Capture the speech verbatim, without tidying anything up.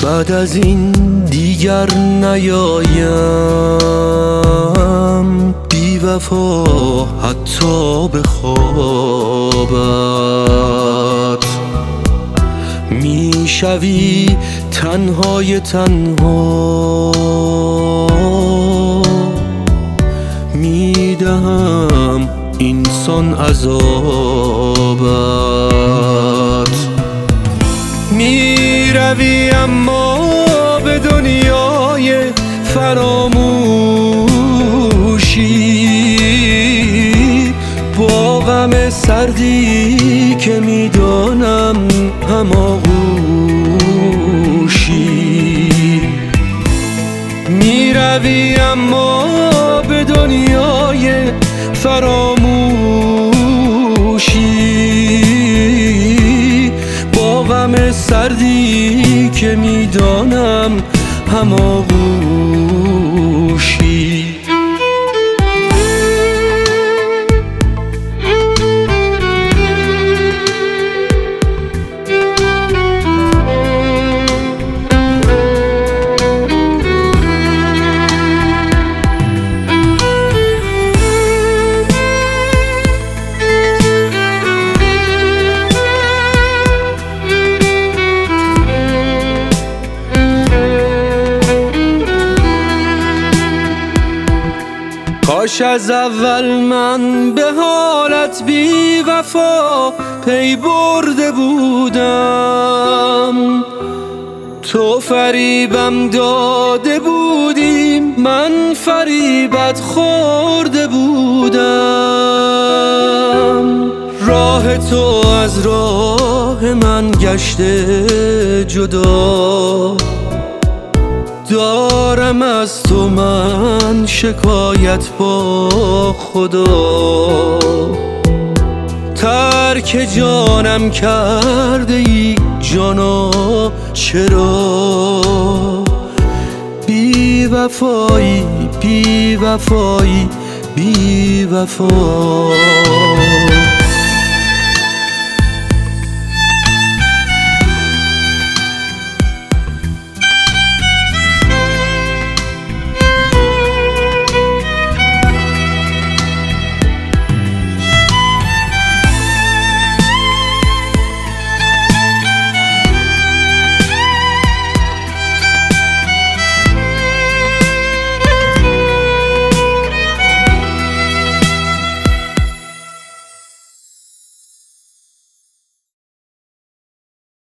بعد از این دیگر نیایم بی وفا حتی به خوابت. میشوی تنهای تنها، میدهم اینسان عذابت. میروی اما به دنیای فراموشی، با غم سردی که میدانم هماغوشی. میروی اما به دنیای فراموشی، با غم سردی که میدانم هماغوشی. کاش از اول من به حالت بی وفا پی برده بودم. تو فریبم داده بودی، من فریبت خورده بودم. راه تو از راه من گشته جدا، دارم از تو من شکایت با خدا. ترک جانم کرده ای جانا، چرا بی وفایی بی وفایی بی وفا.